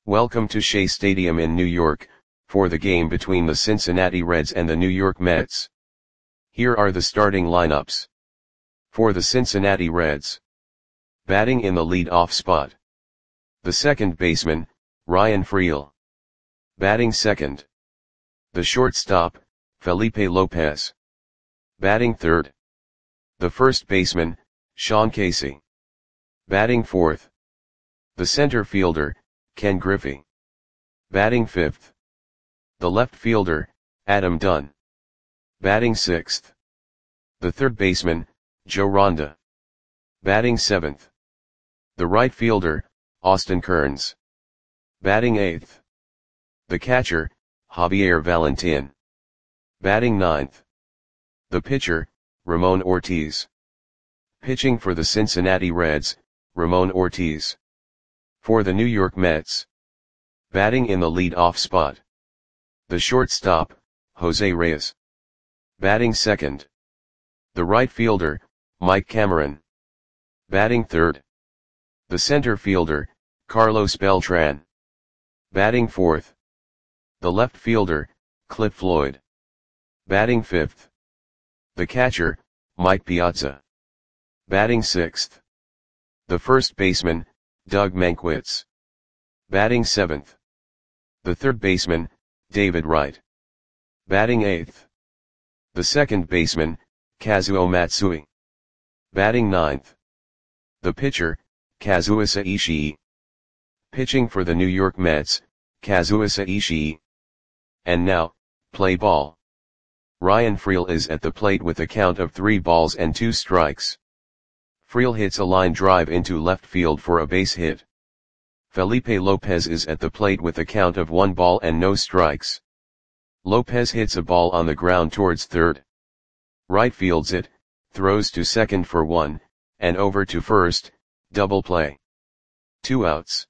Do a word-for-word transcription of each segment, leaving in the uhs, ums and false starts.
Welcome to Shea Stadium in New York, for the game between the Cincinnati Reds and the New York Mets. Here are the starting lineups. For the Cincinnati Reds. Batting in the lead-off spot. The second baseman, Ryan Freel. Batting second. The shortstop, Felipe Lopez. Batting third. The first baseman, Sean Casey. Batting fourth. The center fielder, Ken Griffey. Batting fifth. The left fielder, Adam Dunn. Batting sixth. The third baseman, Joe Ronda. Batting seventh. The right fielder, Austin Kearns. Batting eighth. The catcher, Javier Valentin. Batting ninth. The pitcher, Ramon Ortiz. Pitching for the Cincinnati Reds, Ramon Ortiz. For the New York Mets. Batting in the lead-off spot. The shortstop, Jose Reyes. Batting second. The right fielder, Mike Cameron. Batting third. The center fielder, Carlos Beltran. Batting fourth. The left fielder, Cliff Floyd. Batting fifth. The catcher, Mike Piazza. Batting sixth. The first baseman, Doug Mankiewicz. Batting seventh. The third baseman, David Wright. Batting eighth. The second baseman, Kazuo Matsui. Batting ninth. The pitcher, Kazuhisa Ishii. Pitching for the New York Mets, Kazuhisa Ishii. And now, play ball. Ryan Freel is at the plate with a count of three balls and two strikes. Freel hits a line drive into left field for a base hit. Felipe Lopez is at the plate with a count of one ball and no strikes. Lopez hits a ball on the ground towards third. Right fields it, throws to second for one, and over to first, double play. Two outs.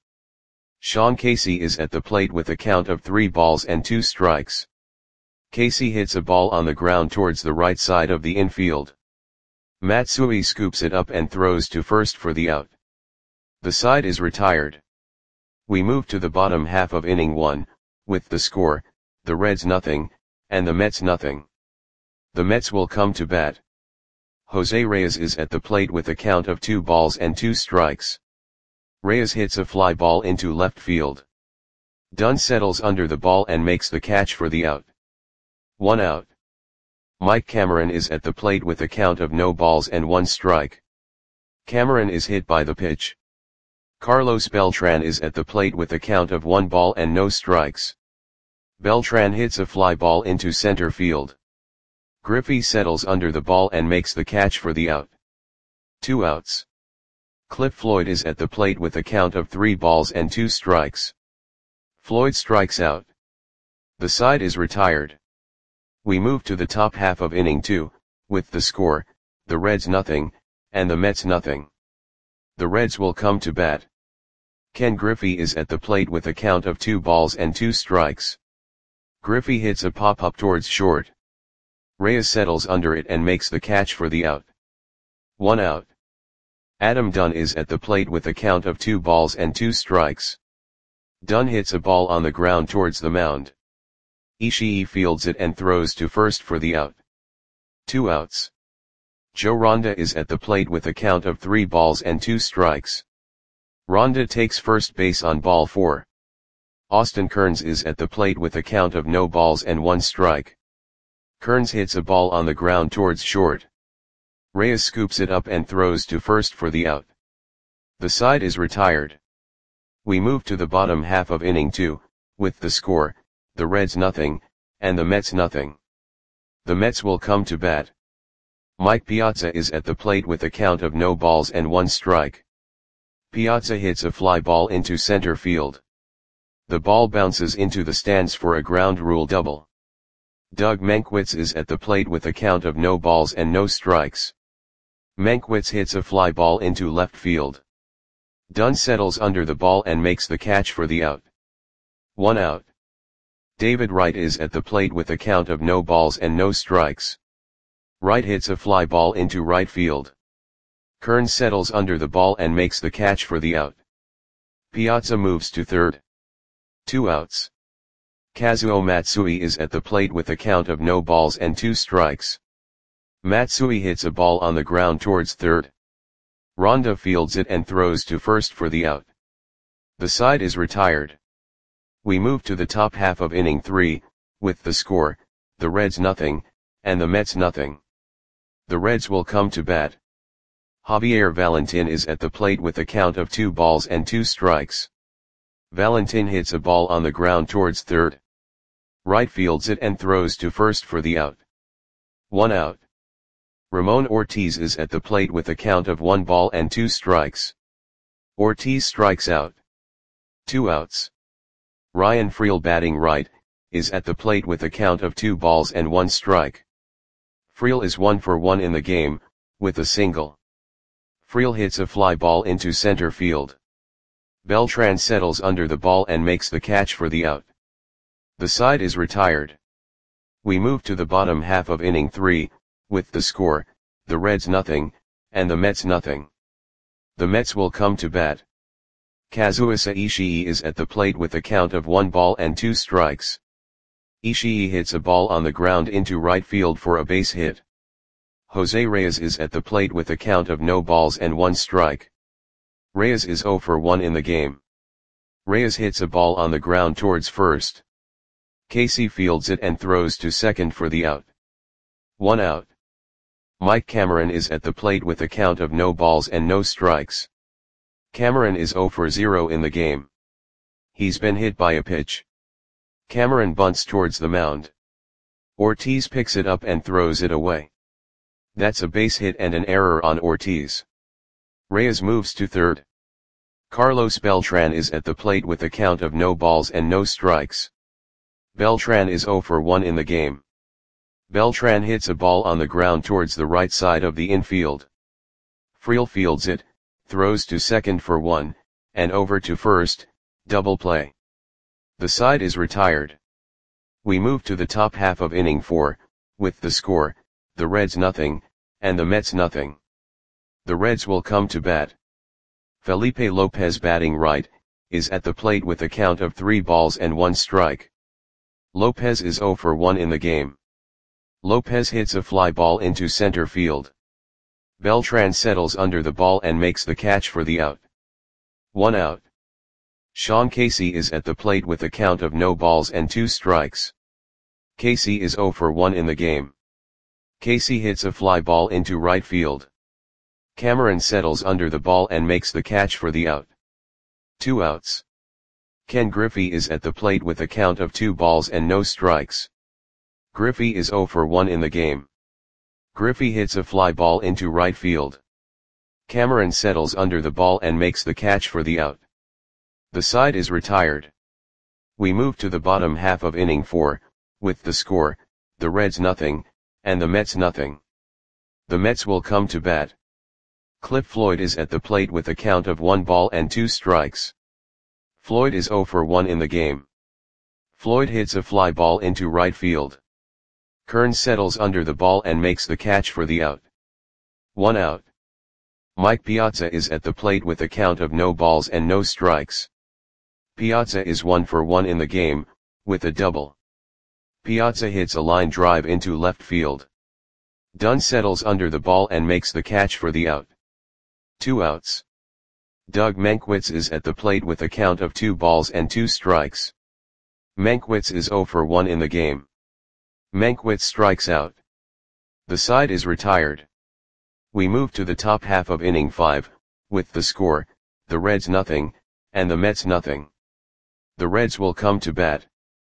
Sean Casey is at the plate with a count of three balls and two strikes. Casey hits a ball on the ground towards the right side of the infield. Matsui scoops it up and throws to first for the out. The side is retired. We move to the bottom half of inning one, with the score, the Reds nothing, and the Mets nothing. The Mets will come to bat. Jose Reyes is at the plate with a count of two balls and two strikes. Reyes hits a fly ball into left field. Dunn settles under the ball and makes the catch for the out. One out. Mike Cameron is at the plate with a count of no balls and one strike. Cameron is hit by the pitch. Carlos Beltran is at the plate with a count of one ball and no strikes. Beltran hits a fly ball into center field. Griffey settles under the ball and makes the catch for the out. Two outs. Cliff Floyd is at the plate with a count of three balls and two strikes. Floyd strikes out. The side is retired. We move to the top half of inning two, with the score, the Reds nothing, and the Mets nothing. The Reds will come to bat. Ken Griffey is at the plate with a count of two balls and two strikes. Griffey hits a pop-up towards short. Reyes settles under it and makes the catch for the out. One out. Adam Dunn is at the plate with a count of two balls and two strikes. Dunn hits a ball on the ground towards the mound. Ishii fields it and throws to first for the out. Two outs. Joe Ronda is at the plate with a count of three balls and two strikes. Ronda takes first base on ball four. Austin Kearns is at the plate with a count of no balls and one strike. Kearns hits a ball on the ground towards short. Reyes scoops it up and throws to first for the out. The side is retired. We move to the bottom half of inning two, with the score, the Reds nothing, and the Mets nothing. The Mets will come to bat. Mike Piazza is at the plate with a count of no balls and one strike. Piazza hits a fly ball into center field. The ball bounces into the stands for a ground rule double. Doug Mankiewicz is at the plate with a count of no balls and no strikes. Mankiewicz hits a fly ball into left field. Dunn settles under the ball and makes the catch for the out. One out. David Wright is at the plate with a count of no balls and no strikes. Wright hits a fly ball into right field. Kearns settles under the ball and makes the catch for the out. Piazza moves to third. Two outs. Kazuo Matsui is at the plate with a count of no balls and two strikes. Matsui hits a ball on the ground towards third. Ronda fields it and throws to first for the out. The side is retired. We move to the top half of inning three, with the score, the Reds nothing, and the Mets nothing. The Reds will come to bat. Javier Valentin is at the plate with a count of two balls and two strikes. Valentin hits a ball on the ground towards third. Right fields it and throws to first for the out. One out. Ramon Ortiz is at the plate with a count of one ball and two strikes. Ortiz strikes out. Two outs. Ryan Freel, batting right, is at the plate with a count of two balls and one strike. Freel is one for one in the game, with a single. Freel hits a fly ball into center field. Beltran settles under the ball and makes the catch for the out. The side is retired. We move to the bottom half of inning three, with the score, the Reds nothing, and the Mets nothing. The Mets will come to bat. Kazuhisa Ishii is at the plate with a count of one ball and two strikes. Ishii hits a ball on the ground into right field for a base hit. Jose Reyes is at the plate with a count of no balls and one strike. Reyes is zero for one in the game. Reyes hits a ball on the ground towards first. Casey fields it and throws to second for the out. One out. Mike Cameron is at the plate with a count of no balls and no strikes. Cameron is zero for zero in the game. He's been hit by a pitch. Cameron bunts towards the mound. Ortiz picks it up and throws it away. That's a base hit and an error on Ortiz. Reyes moves to third. Carlos Beltran is at the plate with a count of no balls and no strikes. Beltran is zero for one in the game. Beltran hits a ball on the ground towards the right side of the infield. Freel fields it, throws to second for one, and over to first, double play. The side is retired. We move to the top half of inning four, with the score, the Reds nothing, and the Mets nothing. The Reds will come to bat. Felipe Lopez, batting right, is at the plate with a count of three balls and one strike. Lopez is zero for one in the game. Lopez hits a fly ball into center field. Beltran settles under the ball and makes the catch for the out. One out. Sean Casey is at the plate with a count of no balls and two strikes. Casey is zero for one in the game. Casey hits a fly ball into right field. Cameron settles under the ball and makes the catch for the out. Two outs. Ken Griffey is at the plate with a count of two balls and no strikes. Griffey is zero for one in the game. Griffey hits a fly ball into right field. Cameron settles under the ball and makes the catch for the out. The side is retired. We move to the bottom half of inning four, with the score, the Reds nothing, and the Mets nothing. The Mets will come to bat. Cliff Floyd is at the plate with a count of one ball and two strikes. Floyd is zero for one in the game. Floyd hits a fly ball into right field. Kearns settles under the ball and makes the catch for the out. One out. Mike Piazza is at the plate with a count of no balls and no strikes. Piazza is one for one in the game, with a double. Piazza hits a line drive into left field. Dunn settles under the ball and makes the catch for the out. Two outs. Doug Mankiewicz is at the plate with a count of two balls and two strikes. Mankiewicz is zero for one in the game. Mankiewicz strikes out. The side is retired. We move to the top half of inning five, with the score, the Reds nothing, and the Mets nothing. The Reds will come to bat.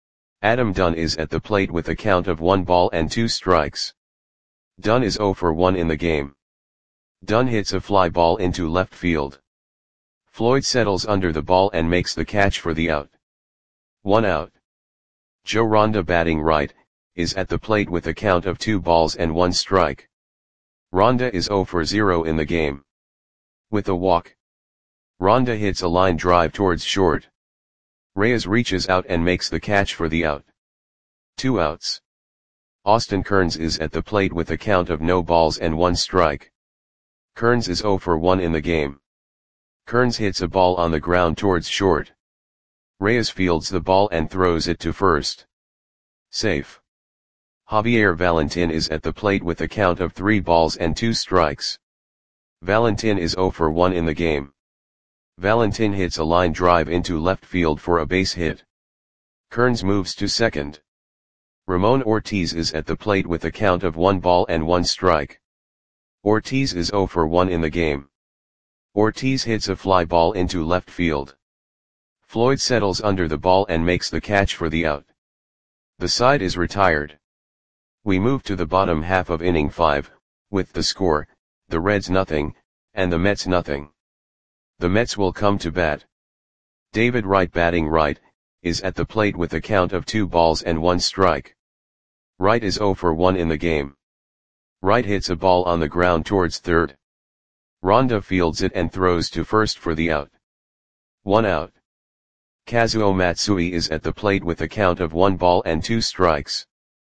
Adam Dunn is at the plate with a count of one ball and two strikes. Dunn is zero for one in the game. Dunn hits a fly ball into left field. Floyd settles under the ball and makes the catch for the out. One out. Joe Ronda, batting right, is at the plate with a count of two balls and one strike. Ronda is zero for zero in the game. With a walk. Ronda hits a line drive towards short. Reyes reaches out and makes the catch for the out. Two outs. Austin Kearns is at the plate with a count of no balls and one strike. Kearns is zero for one in the game. Kearns hits a ball on the ground towards short. Reyes fields the ball and throws it to first. Safe. Javier Valentin is at the plate with a count of three balls and two strikes. Valentin is zero for one in the game. Valentin hits a line drive into left field for a base hit. Kearns moves to second. Ramon Ortiz is at the plate with a count of one ball and one strike. Ortiz is zero for one in the game. Ortiz hits a fly ball into left field. Floyd settles under the ball and makes the catch for the out. The side is retired. We move to the bottom half of inning five, with the score, the Reds nothing, and the Mets nothing. The Mets will come to bat. David Wright batting right, is at the plate with a count of two balls and one strike. Wright is zero for one in the game. Wright hits a ball on the ground towards third. Ronda fields it and throws to first for the out. One out. Kazuo Matsui is at the plate with a count of one ball and two strikes.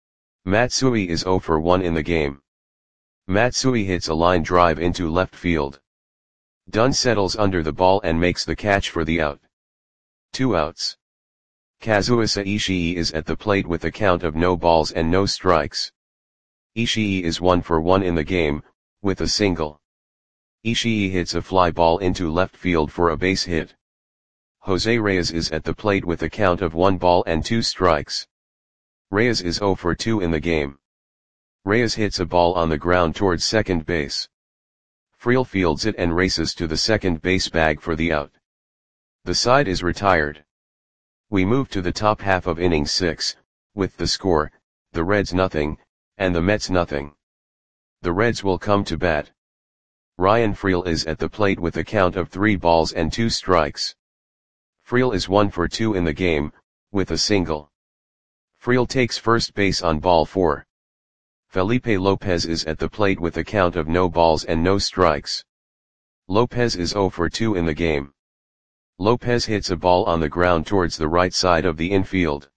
Matsui is zero for one in the game. Matsui hits a line drive into left field. Dunn settles under the ball and makes the catch for the out. Two outs. Kazuhisa Ishii is at the plate with a count of no balls and no strikes. Ishii is one for one in the game, with a single. Ishii hits a fly ball into left field for a base hit. Jose Reyes is at the plate with a count of one ball and two strikes. Reyes is zero for two in the game. Reyes hits a ball on the ground towards second base. Friel fields it and races to the second base bag for the out. The side is retired. We move to the top half of inning six, with the score, the Reds nothing, and the Mets nothing. The Reds will come to bat. Ryan Friel is at the plate with a count of three balls and two strikes. Friel is one for two in the game, with a single. Friel takes first base on ball four. Felipe Lopez is at the plate with a count of no balls and no strikes. Lopez is zero for two in the game. Lopez hits a ball on the ground towards the right side of the infield.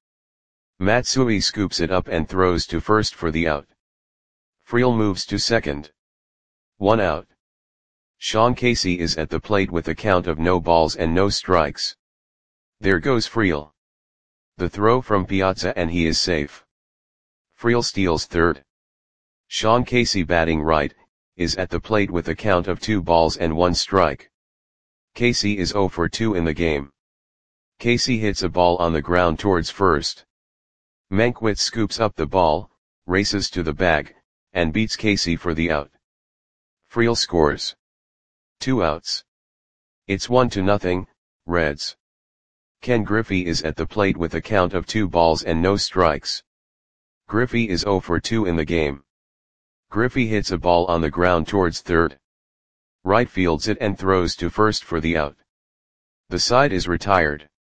Matsui scoops it up and throws to first for the out. Friel moves to second. One out. Sean Casey is at the plate with a count of no balls and no strikes. There goes Friel. The throw from Piazza and he is safe. Friel steals third. Sean Casey batting right, is at the plate with a count of two balls and one strike. Casey is zero for two in the game. Casey hits a ball on the ground towards first. Mankiewicz scoops up the ball, races to the bag, and beats Casey for the out. Friel scores. Two outs. It's one to nothing, Reds. Ken Griffey is at the plate with a count of two balls and no strikes. Griffey is zero for two in the game. Griffey hits a ball on the ground towards third. Wright fields it and throws to first for the out. The side is retired.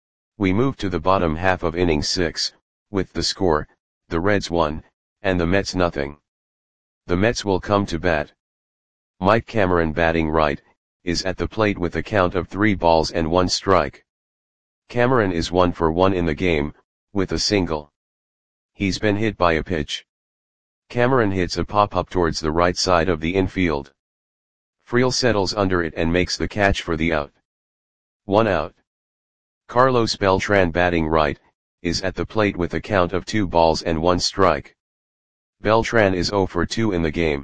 We move to the bottom half of inning six, with the score, the Reds one, and the Mets nothing. The Mets will come to bat. Mike Cameron batting right, is at the plate with a count of three balls and one strike. Cameron is one for one in the game, with a single. He's been hit by a pitch. Cameron hits a pop-up towards the right side of the infield. Friel settles under it and makes the catch for the out. One out. Carlos Beltran batting right, is at the plate with a count of two balls and one strike. Beltran is zero for two in the game.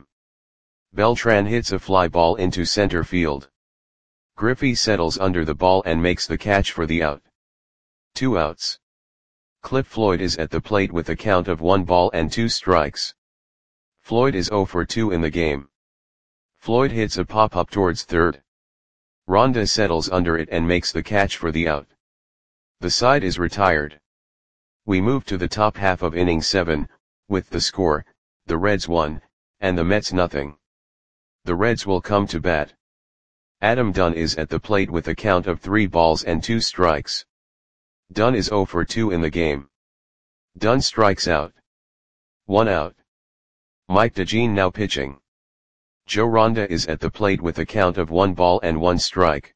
Beltran hits a fly ball into center field. Griffey settles under the ball and makes the catch for the out. Two outs. Cliff Floyd is at the plate with a count of one ball and two strikes. Floyd is zero for two in the game. Floyd hits a pop-up towards third. Ronda settles under it and makes the catch for the out. The side is retired. We move to the top half of inning seven, with the score, the Reds one, and the Mets nothing. The Reds will come to bat. Adam Dunn is at the plate with a count of three balls and two strikes. Dunn is zero for two in the game. Dunn strikes out. One out. Mike DeJean now pitching. Joe Ronda is at the plate with a count of one ball and one strike.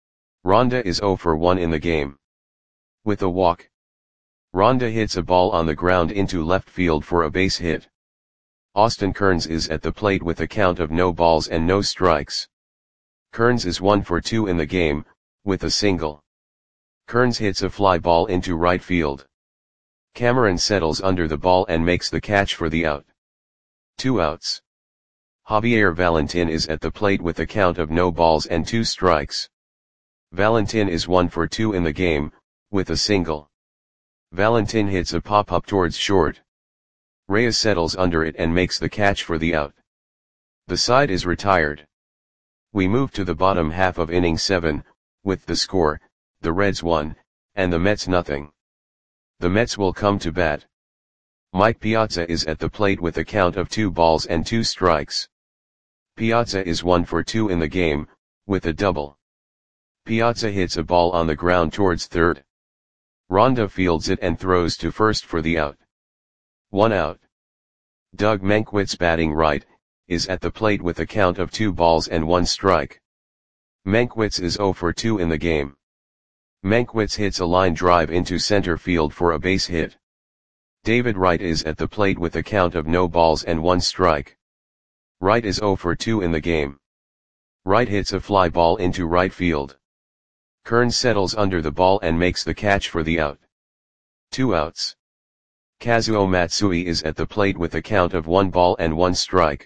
Ronda is zero for one in the game. With a walk. Ronda hits a ball on the ground into left field for a base hit. Austin Kearns is at the plate with a count of no balls and no strikes. Kearns is one for two in the game, with a single. Kearns hits a fly ball into right field. Cameron settles under the ball and makes the catch for the out. Two outs. Javier Valentin is at the plate with a count of no balls and two strikes. Valentin is one for two in the game, with a single. Valentin hits a pop-up towards short. Reyes settles under it and makes the catch for the out. The side is retired. We move to the bottom half of inning seven, with the score, the Reds one, and the Mets nothing. The Mets will come to bat. Mike Piazza is at the plate with a count of two balls and two strikes. Piazza is one for two in the game, with a double. Piazza hits a ball on the ground towards third. Ronda fields it and throws to first for the out. One out. Doug Mankiewicz, batting right, is at the plate with a count of two balls and one strike. Mankiewicz is zero for two in the game. Mankiewicz hits a line drive into center field for a base hit. David Wright is at the plate with a count of no balls and one strike. Wright is zero for two in the game. Wright hits a fly ball into right field. Kearns settles under the ball and makes the catch for the out. Two outs. Kazuo Matsui is at the plate with a count of one ball and one strike.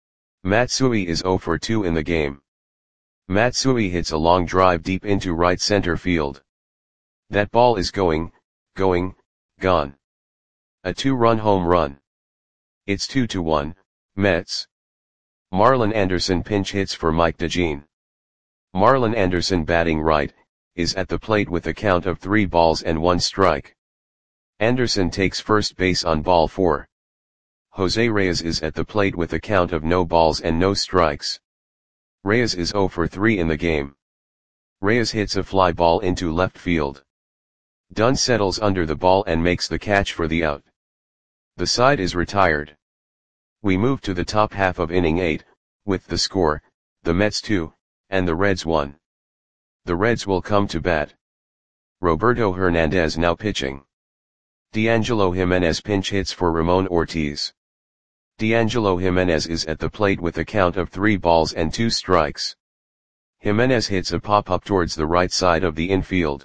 Matsui is zero for two in the game. Matsui hits a long drive deep into right center field. That ball is going, going, gone. A two-run home run. It's two to one, Mets. Marlon Anderson pinch hits for Mike DeJean. Marlon Anderson, batting right, is at the plate with a count of three balls and one strike. Anderson takes first base on ball four. Jose Reyes is at the plate with a count of no balls and no strikes. Reyes is zero for three in the game. Reyes hits a fly ball into left field. Dunn settles under the ball and makes the catch for the out. The side is retired. We move to the top half of inning eight, with the score, the Mets two, and the Reds one. The Reds will come to bat. Roberto Hernandez now pitching. D'Angelo Jimenez pinch hits for Ramon Ortiz. D'Angelo Jimenez is at the plate with a count of three balls and two strikes. Jimenez hits a pop-up towards the right side of the infield.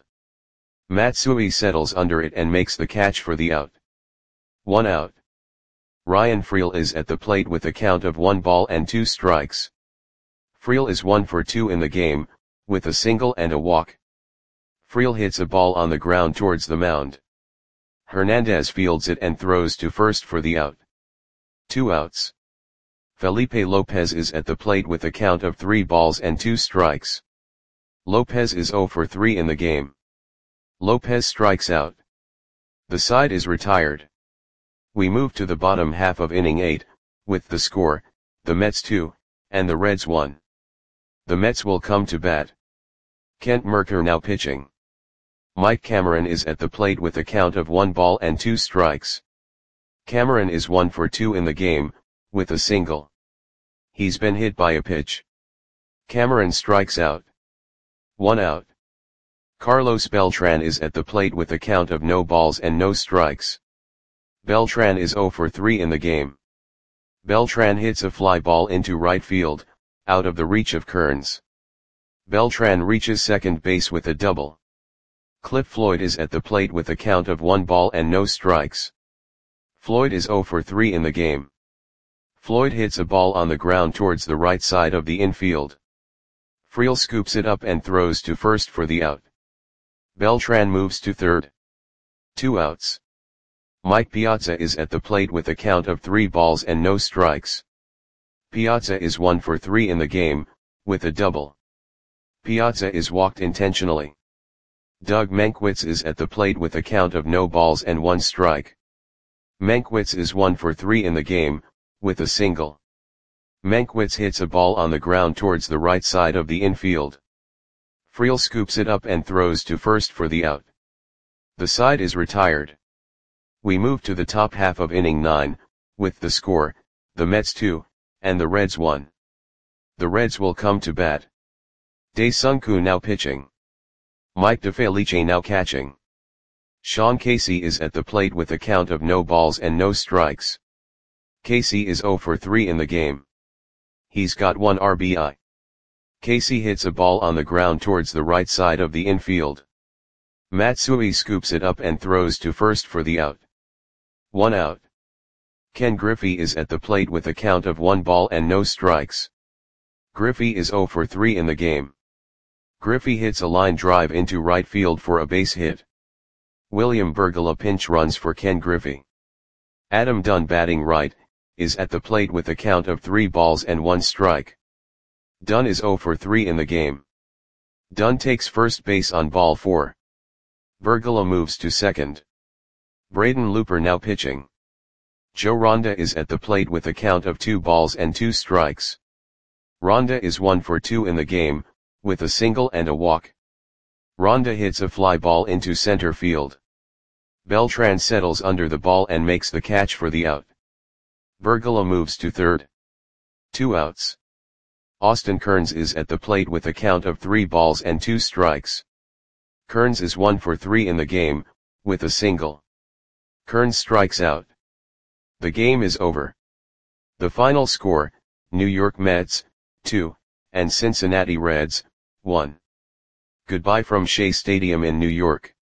Matsui settles under it and makes the catch for the out. One out. Ryan Freel is at the plate with a count of one ball and two strikes. Freel is one for two in the game, with a single and a walk. Freel hits a ball on the ground towards the mound. Hernandez fields it and throws to first for the out. Two outs. Felipe Lopez is at the plate with a count of three balls and two strikes. Lopez is zero for three in the game. Lopez strikes out. The side is retired. We move to the bottom half of inning eight, with the score, the Mets two, and the Reds one. The Mets will come to bat. Kent Mercker now pitching. Mike Cameron is at the plate with a count of one ball and two strikes. Cameron is one for two in the game, with a single. He's been hit by a pitch. Cameron strikes out. One out. Carlos Beltran is at the plate with a count of no balls and no strikes. Beltran is zero for three in the game. Beltran hits a fly ball into right field, out of the reach of Kearns. Beltran reaches second base with a double. Cliff Floyd is at the plate with a count of one ball and no strikes. Floyd is zero for three in the game. Floyd hits a ball on the ground towards the right side of the infield. Freel scoops it up and throws to first for the out. Beltran moves to third. Two outs. Mike Piazza is at the plate with a count of three balls and no strikes. Piazza is one for three in the game, with a double. Piazza is walked intentionally. Doug Mankiewicz is at the plate with a count of no balls and one strike. Mankiewicz is one for three in the game, with a single. Mankiewicz hits a ball on the ground towards the right side of the infield. Freel scoops it up and throws to first for the out. The side is retired. We move to the top half of inning nine, with the score, the Mets two, and the Reds one. The Reds will come to bat. Dae-Sung Koo now pitching. Mike DeFelice now catching. Sean Casey is at the plate with a count of no balls and no strikes. Casey is zero for three in the game. He's got one R B I. Casey hits a ball on the ground towards the right side of the infield. Matsui scoops it up and throws to first for the out. One out. Ken Griffey is at the plate with a count of one ball and no strikes. Griffey is zero for three in the game. Griffey hits a line drive into right field for a base hit. William Bergola pinch runs for Ken Griffey. Adam Dunn, batting right, is at the plate with a count of three balls and one strike. Dunn is zero for three in the game. Dunn takes first base on ball four. Bergola moves to second. Braden Looper now pitching. Joe Ronda is at the plate with a count of two balls and two strikes. Ronda is one for two in the game, with a single and a walk. Ronda hits a fly ball into center field. Beltran settles under the ball and makes the catch for the out. Bergola moves to third. Two outs. Austin Kearns is at the plate with a count of three balls and two strikes. Kearns is one for three in the game, with a single. Kearns strikes out. The game is over. The final score, New York Mets, two, and Cincinnati Reds, one. Goodbye from Shea Stadium in New York.